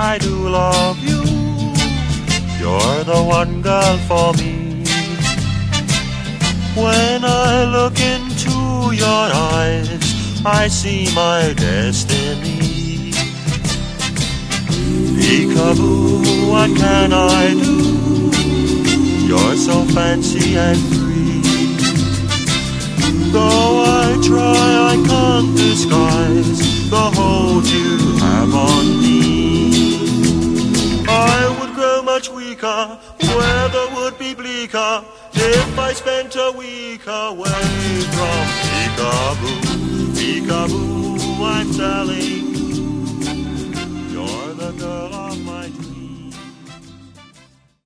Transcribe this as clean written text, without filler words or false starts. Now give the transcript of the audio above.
I do love you. You're the one girl for me. When I look into your eyes, I see my destiny. Peekaboo, what can I do? You're so fancy and free. Though I try, I can't disguise the hold you have on me. I would grow much weaker, weather would be bleaker, if I spent a week away from Peekaboo. Peekaboo, I'm telling